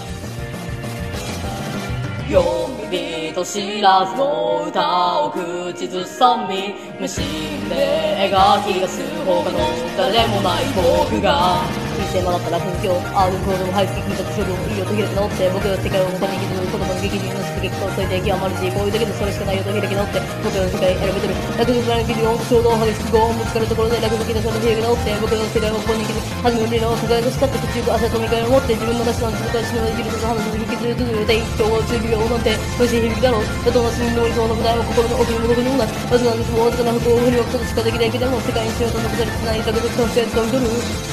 読み人知らずの歌を口ずさみ無心で描き出す他の誰もない僕が人生学ったら奮興ある行動を排斥聞いたと処理をいいよと開き直って僕の世界を他に生きず子供の劇人の出撃とそれで極まるしこういうだけでそれしかないよと開き直って僕の世界選べてる落語家の劇場衝動激しくゴーンぶつかるところで落語家のその開き直って僕の世界をここに生きず初めの輝かしかった途中朝と見返りを持って自分の出したの自分から死ぬまで生きると話を引きずるとずれて一生を通じるようなんて無し響きだろうだとなしにの理想の舞台も心の奥にもどこにもないわずかなですもわずかな服を振り分けとしかできないけども世界にしようと残されてないだけど完成つかみ取る